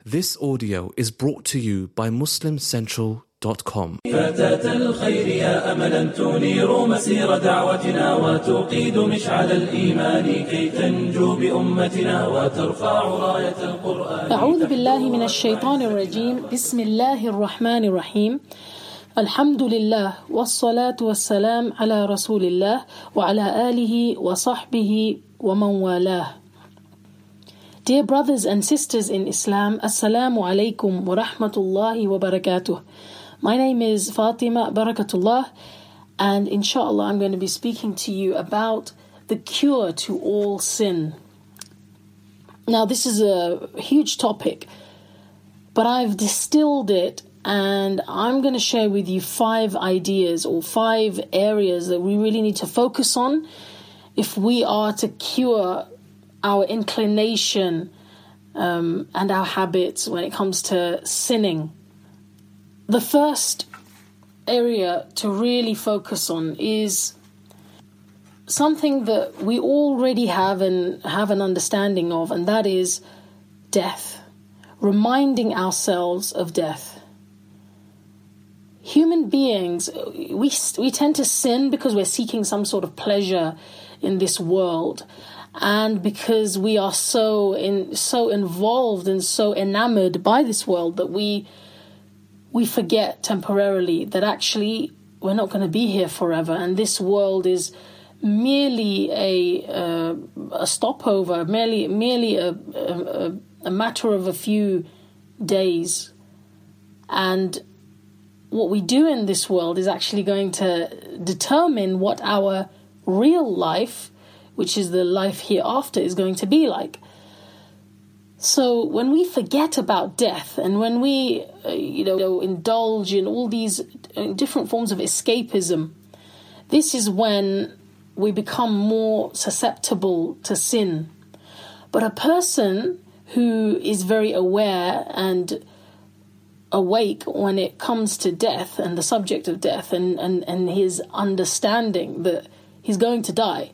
This audio is brought to you by MuslimCentral.com. فتاة الخير يا أملا تنير مسير دعوتنا وتوقيد مشعل الإيمان كي تنجو بأمتنا وترفع راية القرآن. أعوذ بالله من الشيطان الرجيم. بسم الله الرحمن الرحيم. الحمد لله والصلاة والسلام على رسول الله وعلى آله وصحبه ومن والاه. Dear brothers and sisters in Islam, Assalamu alaikum wa rahmatullahi wa barakatuh. My name is Fatima Barakatullah, and inshallah I'm going to be speaking to you about the cure to all sin. Now this is a huge topic, but I've distilled it and I'm going to share with you 5 ideas or 5 areas that we really need to focus on if we are to cure our inclination and our habits when it comes to sinning. The first area to really focus on is something that we already have and have an understanding of, and that is death. Reminding ourselves of death. Human beings, we tend to sin because we're seeking some sort of pleasure in this world, and because we are so involved and so enamored by this world that we forget temporarily that actually we're not going to be here forever, and this world is merely a stopover, merely a matter of a few days. And what we do in this world is actually going to determine what our real life, which is the life hereafter, is going to be like. So when we forget about death and when we indulge in all these different forms of escapism, this is when we become more susceptible to sin. But a person who is very aware and awake when it comes to death and the subject of death and his understanding that he's going to die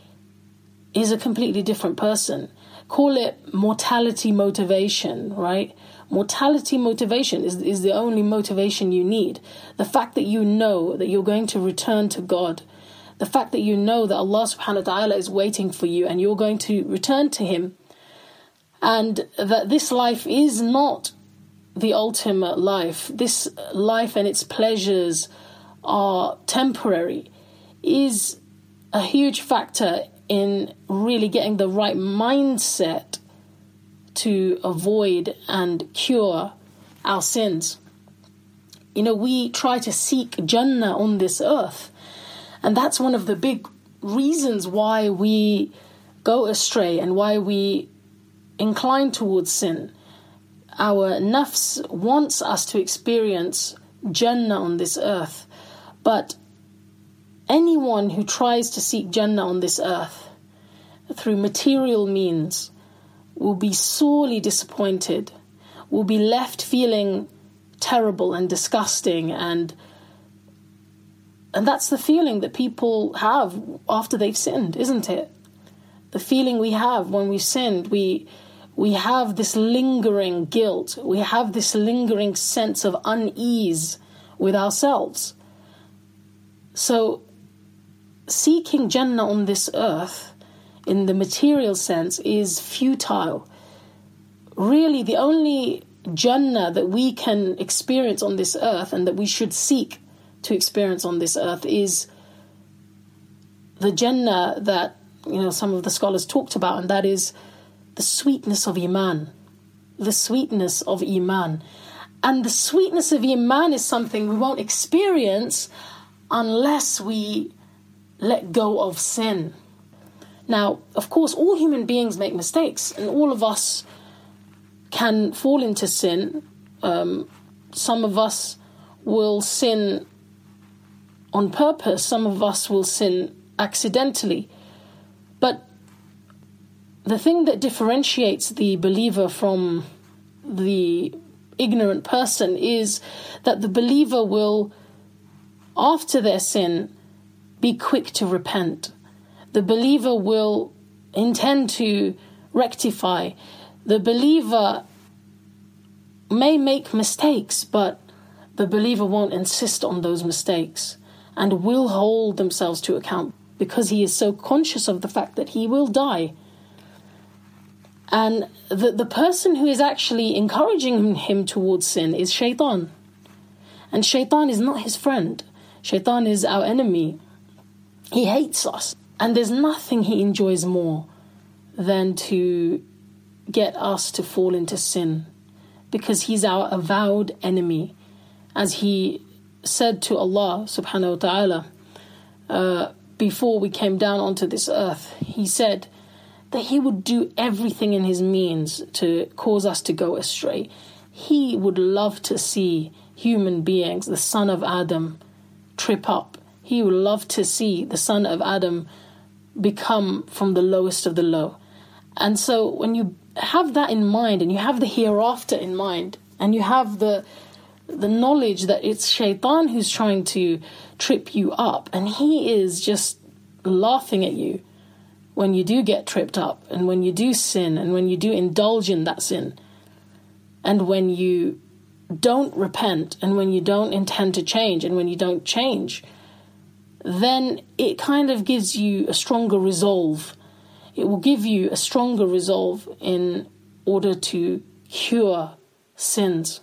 is a completely different person. Call it mortality motivation, right? Mortality motivation is the only motivation you need. The fact that you know that you're going to return to God, the fact that you know that Allah subhanahu wa ta'ala is waiting for you and you're going to return to Him, and that this life is not the ultimate life, this life and its pleasures are temporary, is a huge factor in really getting the right mindset to avoid and cure our sins. We try to seek Jannah on this earth, and that's one of the big reasons why we go astray and why we incline towards sin. Our nafs wants us to experience Jannah on this earth, but anyone who tries to seek Jannah on this earth through material means will be sorely disappointed, will be left feeling terrible and disgusting, and that's the feeling that people have after they've sinned, isn't it? The feeling we have when we've sinned, we have this lingering guilt, we have this lingering sense of unease with ourselves. So seeking Jannah on this earth in the material sense is futile. Really, the only Jannah that we can experience on this earth and that we should seek to experience on this earth is the Jannah that some of the scholars talked about, and that is the sweetness of Iman. The sweetness of Iman. And the sweetness of Iman is something we won't experience unless we let go of sin. Now, of course, all human beings make mistakes, and all of us can fall into sin. Some of us will sin on purpose, some of us will sin accidentally. But the thing that differentiates the believer from the ignorant person is that the believer will, after their sin, be quick to repent. The believer will intend to rectify. The believer may make mistakes, but the believer won't insist on those mistakes and will hold themselves to account because he is so conscious of the fact that he will die. And the person who is actually encouraging him towards sin is shaitan. And shaitan is not his friend. Shaitan is our enemy. He hates us. And there's nothing he enjoys more than to get us to fall into sin, because he's our avowed enemy. As he said to Allah subhanahu wa ta'ala before we came down onto this earth, he said that he would do everything in his means to cause us to go astray. He would love to see human beings, the son of Adam, trip up. He would love to see the son of Adam become from the lowest of the low. And so when you have that in mind, and you have the hereafter in mind, and you have the knowledge that it's shaitan who's trying to trip you up, and he is just laughing at you when you do get tripped up, and when you do sin, and when you do indulge in that sin, and when you don't repent, and when you don't intend to change, and when you don't change, then it kind of gives you a stronger resolve. It will give you a stronger resolve in order to cure sins.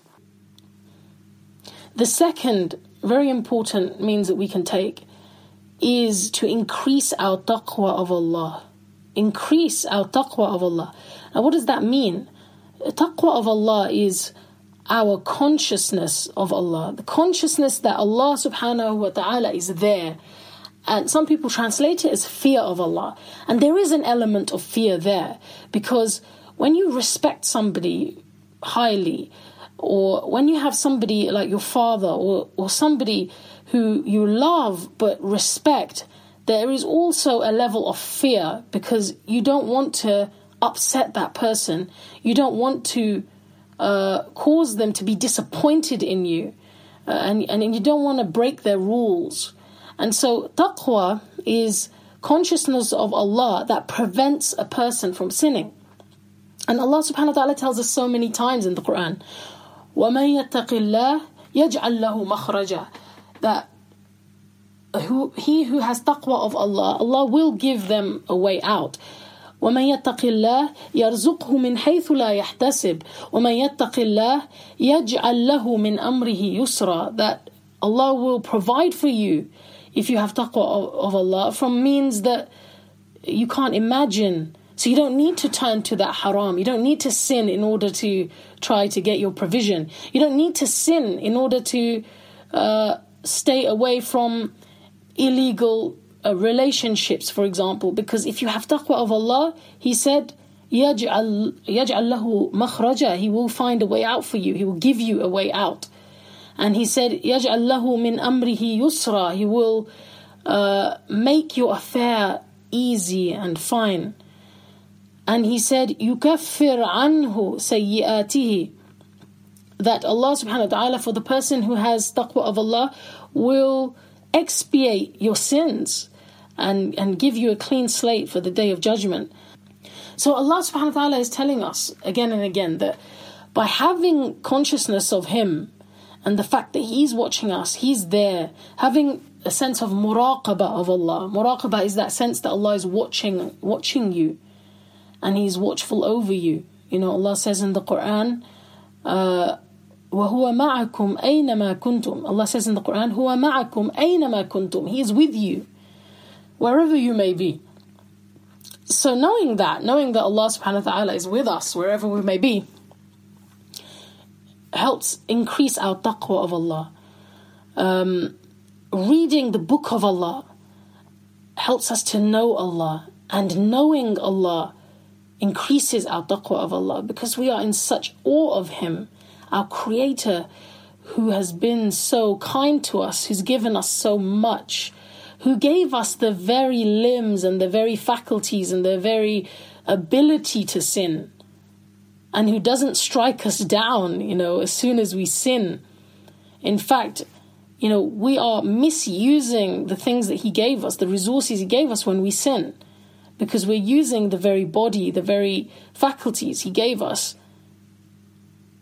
The second very important means that we can take is to increase our taqwa of Allah. Increase our taqwa of Allah. Now, what does that mean? Taqwa of Allah is our consciousness of Allah. The consciousness that Allah subhanahu wa ta'ala is there. And some people translate it as fear of Allah. And there is an element of fear there, because when you respect somebody highly, or when you have somebody like your father or somebody who you love but respect, there is also a level of fear, because you don't want to upset that person. You don't want to cause them to be disappointed in you. And you don't want to break their rules. And so taqwa is consciousness of Allah that prevents a person from sinning. And Allah subhanahu wa ta'ala tells us so many times in the Quran, وَمَن يَتَّقِ اللَّهِ يَجْعَلْ لَهُ مَخْرَجًا, that he who has taqwa of Allah, Allah will give them a way out. وَمَن يَتَّقِ اللَّهِ يَرْزُقْهُ مِنْ حَيْثُ لَا يَحْتَسِبْ وَمَن يَتَّقِ اللَّهِ يَجْعَلْ لَهُ مِنْ أَمْرِهِ يُسْرًا, that Allah will provide for you, if you have taqwa of Allah, from means that you can't imagine. So you don't need to turn to that haram. You don't need to sin in order to try to get your provision. You don't need to sin in order to stay away from illegal relationships, for example. Because if you have taqwa of Allah, He said, يَجْعَلْ لَهُ مَخْرَجًا, He will find a way out for you. He will give you a way out. And He said, يَجْعَلْ لَهُ مِنْ أَمْرِهِ يُسْرًا, He will make your affair easy and fine. And He said, يُكَفِّرْ عَنْهُ سَيِّئَاتِهِ, that Allah subhanahu wa ta'ala, for the person who has taqwa of Allah, will expiate your sins and give you a clean slate for the day of judgment. So Allah subhanahu wa ta'ala is telling us again and again that by having consciousness of Him, and the fact that He's watching us, He's there, having a sense of muraqabah of Allah. Muraqabah is that sense that Allah is watching you, and He's watchful over you. You know, Allah says in the Quran, وَهُوَ مَعَكُمْ أَيْنَمَا كُنْتُمْ. Allah says in the Quran, هُوَ مَعَكُمْ أَيْنَمَا كُنْتُمْ. He is with you, wherever you may be. So knowing that Allah subhanahu wa ta'ala is with us, wherever we may be, helps increase our taqwa of Allah. Reading the book of Allah helps us to know Allah, and knowing Allah increases our taqwa of Allah, because we are in such awe of Him, our Creator, who has been so kind to us, who's given us so much, who gave us the very limbs and the very faculties and the very ability to sin, and who doesn't strike us down, as soon as we sin. In fact, we are misusing the things that He gave us, the resources He gave us when we sin, because we're using the very body, the very faculties He gave us,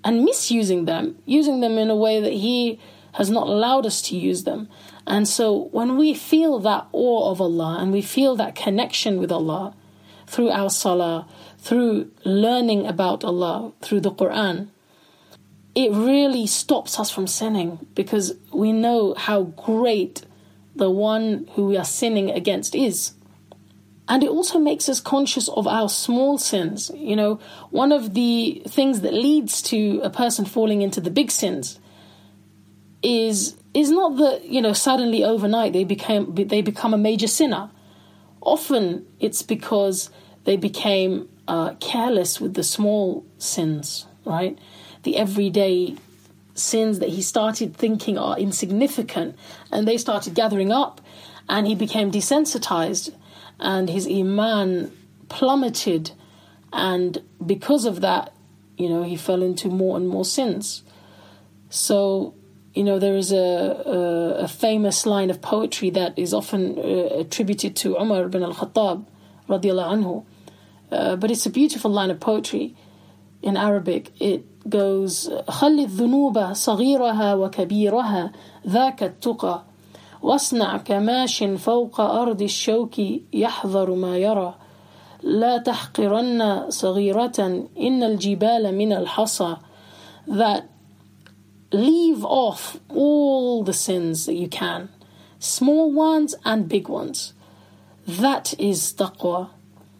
and misusing them, using them in a way that He has not allowed us to use them. And so when we feel that awe of Allah and we feel that connection with Allah through our salah, through learning about Allah, through the Quran, it really stops us from sinning, because we know how great the one who we are sinning against is. And it also makes us conscious of our small sins. You know, one of the things that leads to a person falling into the big sins is not that, you know, suddenly overnight they become a major sinner. Often it's because they became careless with the small sins, right? The everyday sins that he started thinking are insignificant, and they started gathering up, and he became desensitized, and his iman plummeted, and because of that, you know, he fell into more and more sins. So, you know, there is a famous line of poetry that is often attributed to Umar ibn al-Khattab radiallahu anhu, but it's a beautiful line of poetry in Arabic. It goes, خلي الذنوب صغيرها وكبيرها ذاك التقى واصنع كماش فوق أرض الشوك يحذر ما يرى لا تحقرن صغيرة إن الجبال من الحصى. That leave off all the sins that you can, small ones and big ones. That is taqwa.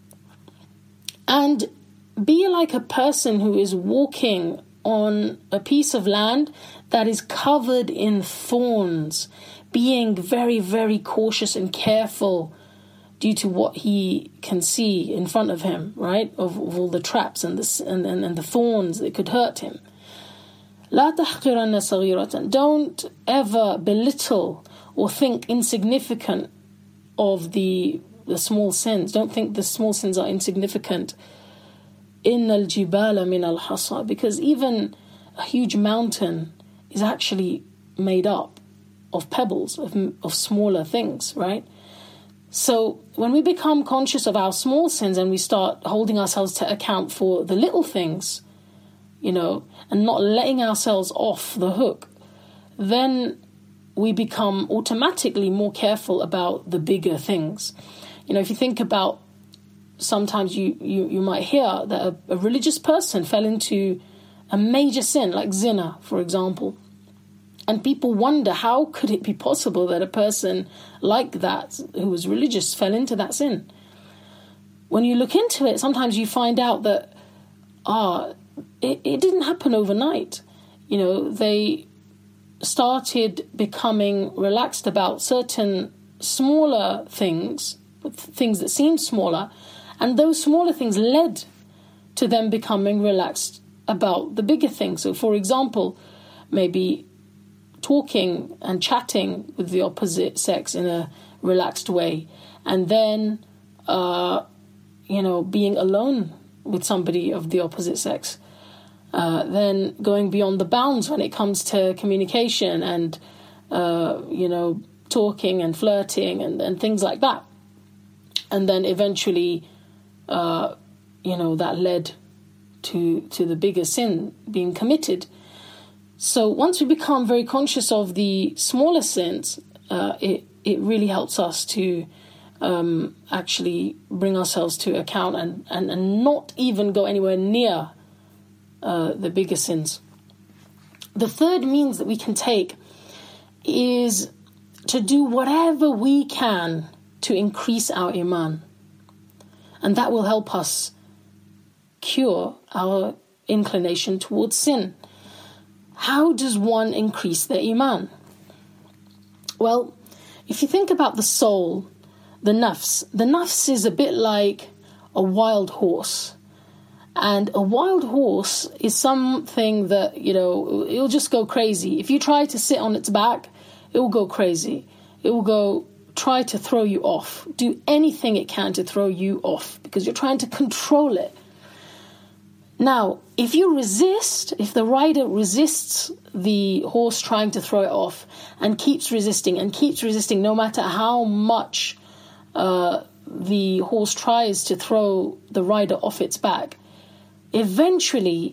And be like a person who is walking on a piece of land that is covered in thorns, being very, very cautious and careful due to what he can see in front of him, right? Of all the traps and the thorns that could hurt him. لا تحقرن صغيرة. Don't ever belittle or think insignificant of the small sins. Don't think the small sins are insignificant. إن الجبال من الحصى. Because even a huge mountain is actually made up of pebbles, of smaller things, right? So when we become conscious of our small sins and we start holding ourselves to account for the little things, you know, and not letting ourselves off the hook, then we become automatically more careful about the bigger things. You know, if you think about, sometimes you might hear that a religious person fell into a major sin, like zina, for example. And people wonder, how could it be possible that a person like that, who was religious, fell into that sin? When you look into it, sometimes you find out that, it didn't happen overnight. You know, they started becoming relaxed about certain smaller things that seemed smaller, and those smaller things led to them becoming relaxed about the bigger things. So, for example, maybe talking and chatting with the opposite sex in a relaxed way, and then, being alone with somebody of the opposite sex. Then going beyond the bounds when it comes to communication and, talking and flirting and things like that. And then eventually, that led to the bigger sin being committed. So once we become very conscious of the smaller sins, it really helps us to actually bring ourselves to account and not even go anywhere near the bigger sins. The third means that we can take is to do whatever we can to increase our iman. And that will help us cure our inclination towards sin. How does one increase their iman? Well, if you think about the soul, the nafs is a bit like a wild horse. And a wild horse is something that, it'll just go crazy. If you try to sit on its back, it will go crazy. It will try to throw you off. Do anything it can to throw you off because you're trying to control it. Now, if the rider resists the horse trying to throw it off and keeps resisting no matter how much the horse tries to throw the rider off its back, eventually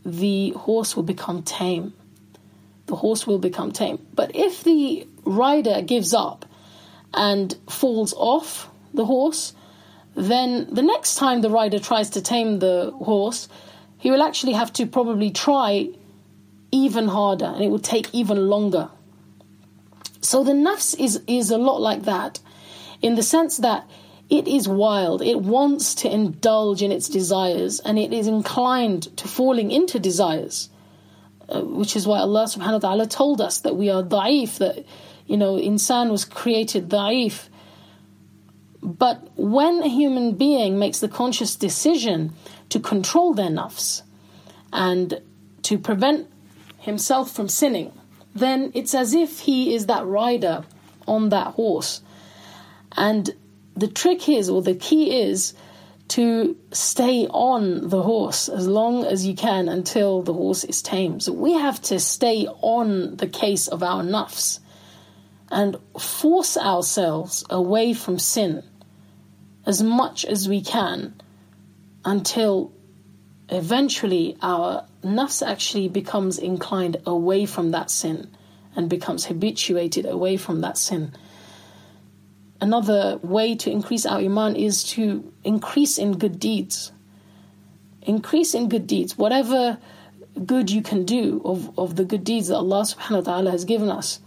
the horse will become tame. The horse will become tame. But if the rider gives up and falls off the horse, then the next time the rider tries to tame the horse, he will actually have to probably try even harder, and it will take even longer. So the nafs is a lot like that, in the sense that it is wild. It wants to indulge in its desires, and it is inclined to falling into desires, which is why Allah subhanahu wa ta'ala told us that we are da'if, that, insan was created da'if. But when a human being makes the conscious decision to control their nafs and to prevent himself from sinning, then it's as if he is that rider on that horse. And the trick is, or the key is, to stay on the horse as long as you can until the horse is tame. So we have to stay on the case of our nafs and force ourselves away from sin as much as we can until eventually our nafs actually becomes inclined away from that sin and becomes habituated away from that sin. Another way to increase our iman is to increase in good deeds. Increase in good deeds. Whatever good you can do of the good deeds that Allah subhanahu wa ta'ala has given us.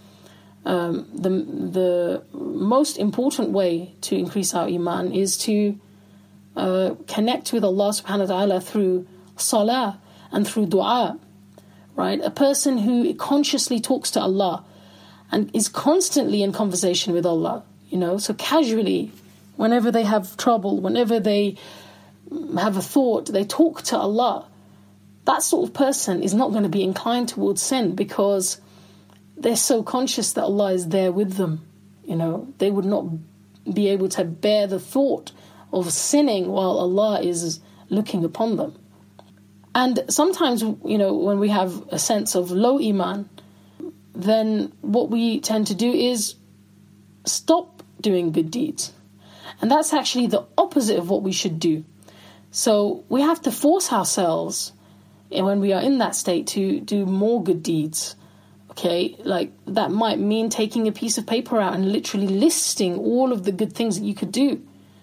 The most important way to increase our iman is to connect with Allah subhanahu wa ta'ala through salah and through dua. Right? A person who consciously talks to Allah and is constantly in conversation with Allah, so casually, whenever they have trouble, whenever they have a thought, they talk to Allah. That sort of person is not going to be inclined towards sin because they're so conscious that Allah is there with them. They would not be able to bear the thought of sinning while Allah is looking upon them. And sometimes, when we have a sense of low iman, then what we tend to do is stop doing good deeds. And that's actually the opposite of what we should do. So we have to force ourselves, when we are in that state, to do more good deeds. Okay, like that might mean taking a piece of paper out and literally listing all of the good things that you could do,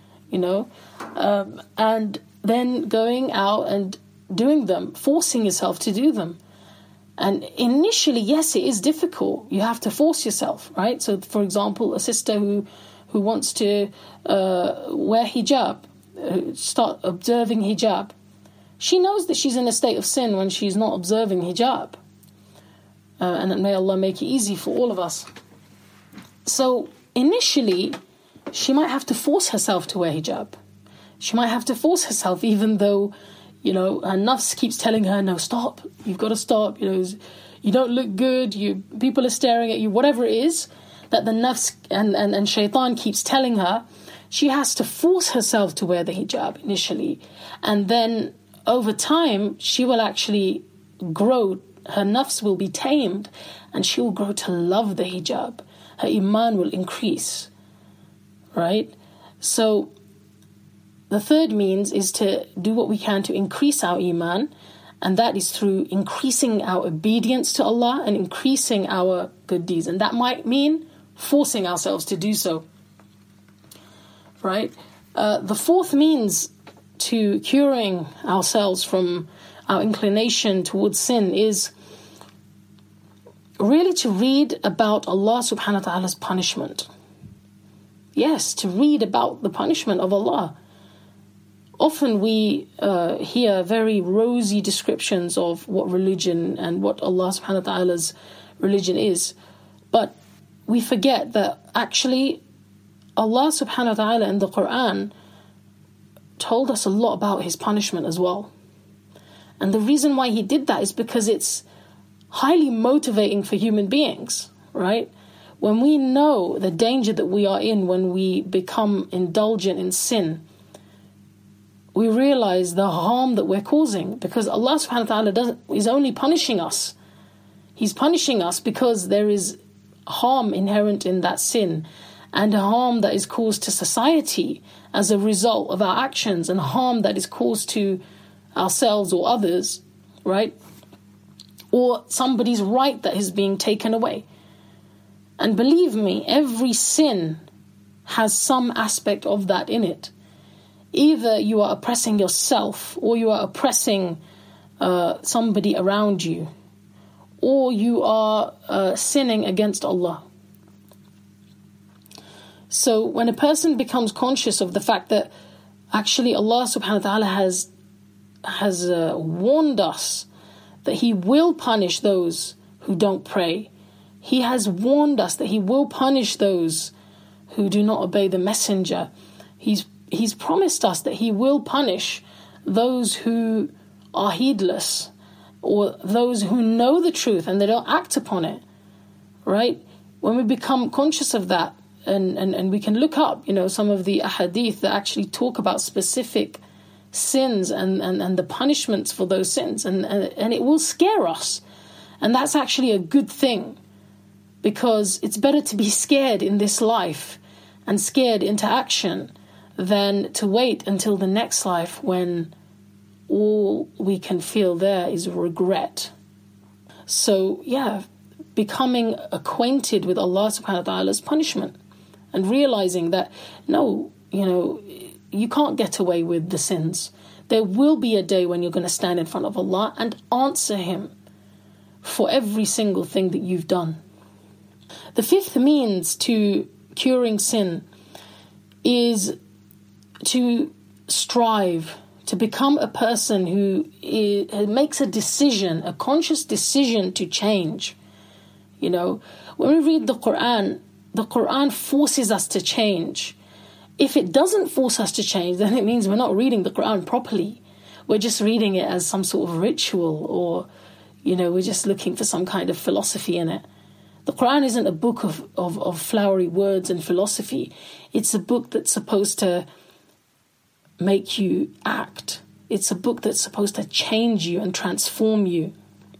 and then going out and doing them, forcing yourself to do them. And initially, yes, it is difficult. You have to force yourself, right? So, for example, a sister who wants to wear hijab, start observing hijab, she knows that she's in a state of sin when she's not observing hijab. And may Allah make it easy for all of us. So, initially, she might have to force herself to wear hijab. She might have to force herself, even though her nafs keeps telling her, no, stop, you've got to stop, you don't look good, people are staring at you, whatever it is that the nafs and shaitan keeps telling her, she has to force herself to wear the hijab initially. And then over time, she will actually grow, her nafs will be tamed, and she will grow to love the hijab. Her iman will increase, right? So the third means is to do what we can to increase our iman, and that is through increasing our obedience to Allah and increasing our good deeds. And that might mean forcing ourselves to do so, right? The fourth means to curing ourselves from our inclination towards sin is really to read about Allah subhanahu wa ta'ala's punishment. Yes, to read about the punishment of Allah. Often we hear very rosy descriptions of what religion and what Allah subhanahu wa ta'ala's religion is. But we forget that actually Allah subhanahu wa ta'ala in the Quran told us a lot about His punishment as well. And the reason why He did that is because it's highly motivating for human beings, right? When we know the danger that we are in when we become indulgent in sin, we realize the harm that we're causing, because Allah subhanahu wa ta'ala is only punishing us. He's punishing us because there is harm inherent in that sin, and harm that is caused to society as a result of our actions, and harm that is caused to ourselves or others, right? or somebody's right that is being taken away. And believe me, every sin has some aspect of that in it. Either you are oppressing yourself, or you are oppressing somebody around you, or you are sinning against Allah. So when a person becomes conscious of the fact that actually Allah subhanahu wa ta'ala has warned us that He will punish those who don't pray. He has warned us that He will punish those who do not obey the messenger. He's promised us that He will punish those who are heedless, or those who know the truth and they don't act upon it, right? When we become conscious of that, and we can look up, some of the ahadith that actually talk about specific sins and the punishments for those sins, and it will scare us. And that's actually a good thing, because it's better to be scared in this life and scared into action than to wait until the next life when all we can feel there is regret. So becoming acquainted with Allah subhanahu wa ta'ala's punishment and realizing that no, you can't get away with the sins. There will be a day when you're going to stand in front of Allah and answer Him for every single thing that you've done. The fifth means to curing sin is to strive to become a person who makes a decision, a conscious decision to change. When we read the Quran forces us to change. If it doesn't force us to change, then it means we're not reading the Quran properly. We're just reading it as some sort of ritual, or, we're just looking for some kind of philosophy in it. The Quran isn't a book of flowery words and philosophy. It's a book that's supposed to make you act. It's a book that's supposed to change you and transform you.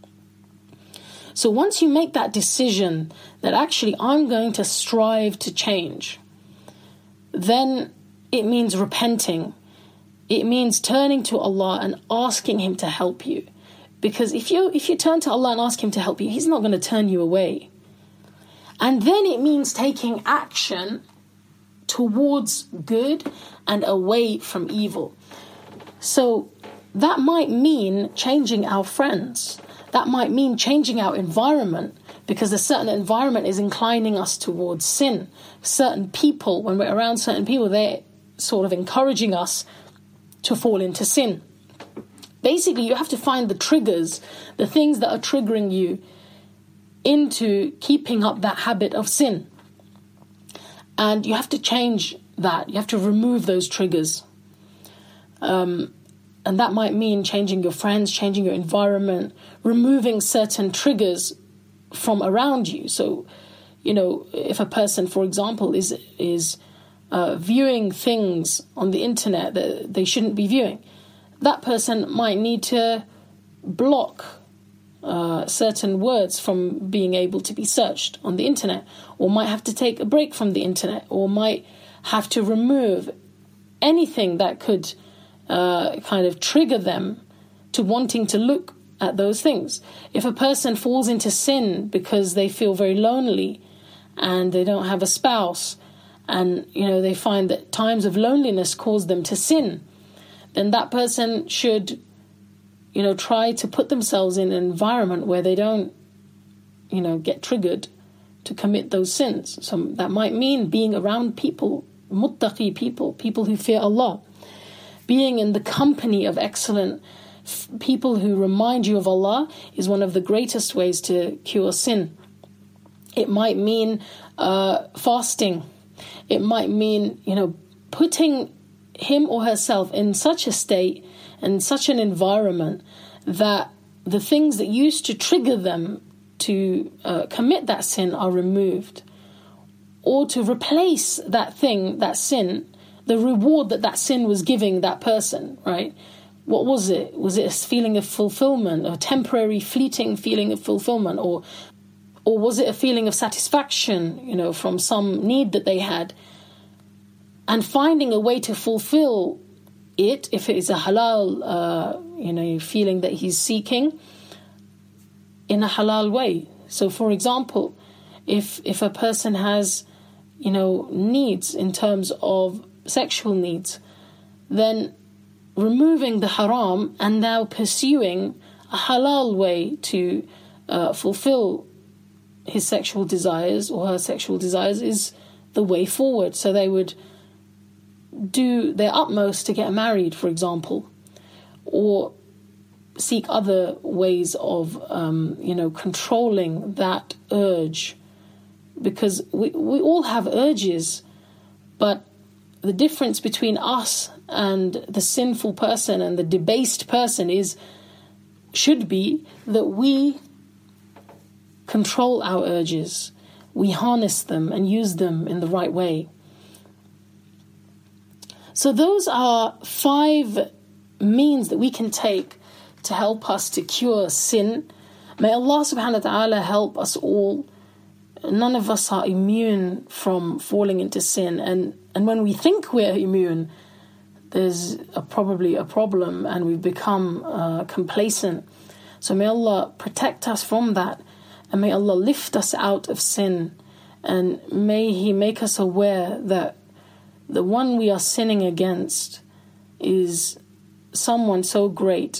So once you make that decision that actually I'm going to strive to change, then it means repenting. It means turning to Allah and asking Him to help you. Because if you turn to Allah and ask Him to help you, He's not going to turn you away. And then it means taking action towards good and away from evil. So that might mean changing our friends. That might mean changing our environment, because a certain environment is inclining us towards sin. Certain people, when we're around certain people, they're sort of encouraging us to fall into sin. Basically, you have to find the triggers, the things that are triggering you into keeping up that habit of sin. And you have to change that. You have to remove those triggers. And that might mean changing your friends, changing your environment, removing certain triggers from around you. So, if a person, for example, is viewing things on the internet that they shouldn't be viewing, that person might need to block certain words from being able to be searched on the internet, or might have to take a break from the internet, or might have to remove anything that could kind of trigger them to wanting to look at those things. If a person falls into sin because they feel very lonely and they don't have a spouse, and they find that times of loneliness cause them to sin, then that person should try to put themselves in an environment where they don't get triggered to commit those sins. So that might mean being around people, muttaqi people who fear Allah. Being in the company of excellent people who remind you of Allah is one of the greatest ways to cure sin. It might mean fasting. It might mean, putting him or herself in such a state and such an environment that the things that used to trigger them to commit that sin are removed. Or to replace that thing, that sin, the reward that sin was giving that person, right? What was it? Was it a feeling of fulfillment, a temporary, fleeting feeling of fulfillment? Or was it a feeling of satisfaction, from some need that they had? And finding a way to fulfill it, if it is a halal, feeling that he's seeking, in a halal way. So, for example, if a person has, needs in terms of sexual needs, then removing the haram and now pursuing a halal way to fulfill his sexual desires or her sexual desires is the way forward. So they would do their utmost to get married, for example, or seek other ways of, controlling that urge. Because we all have urges, but the difference between us and the sinful person and the debased person should be that we control our urges. We harness them and use them in the right way. So those are 5 means that we can take to help us to cure sin. May Allah subhanahu wa ta'ala help us all. None of us are immune from falling into sin. And when we think we're immune, there's probably a problem and we've become complacent. So may Allah protect us from that. And may Allah lift us out of sin. And may He make us aware that the one we are sinning against is someone so great.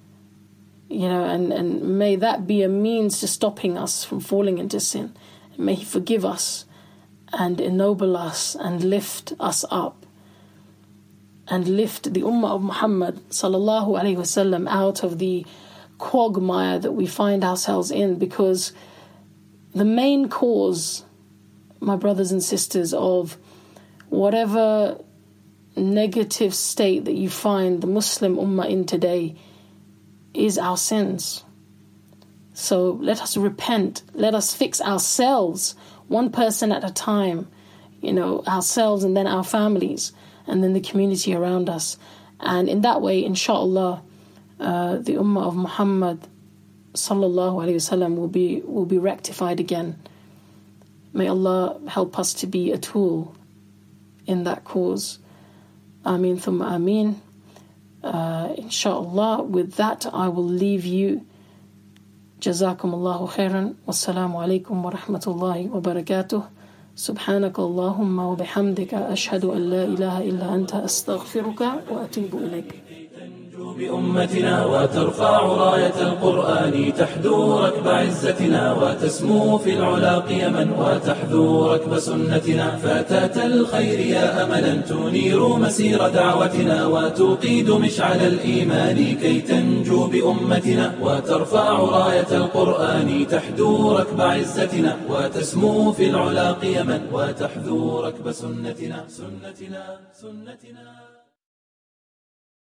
And may that be a means to stopping us from falling into sin. And may He forgive us and ennoble us and lift us up. And lift the Ummah of Muhammad sallallahu alaihi wasallam out of the quagmire that we find ourselves in, because the main cause, my brothers and sisters, of whatever negative state that you find the Muslim Ummah in today is our sins. So let us repent, let us fix ourselves, one person at a time, ourselves and then our families and then the community around us. And in that way, inshallah, the Ummah of Muhammad sallallahu alaihi wasallam will be rectified again. May Allah help us to be a tool in that cause. Ameen thumma ameen. Inshallah, with that I will leave you. Jazakum Allahu khairan. Wassalamu alaikum wa rahmatullahi wa barakatuh. سبحانك اللهم وبحمدك أشهد أن لا إله إلا أنت أستغفرك وأتوب إليك. بأمتنا وترفع راية القرآن تحدو ركب عزتنا وتسمو في العلا قيما وتحذو ركب سنتنا فتاة الخير يا أملا تنير مسير دعوتنا وتوقيد مشعل الإيمان كي تنجو بأمتنا وترفع راية القرآن تحدو ركب عزتنا وتسمو في العلا قيما وتحذو ركب سنتنا.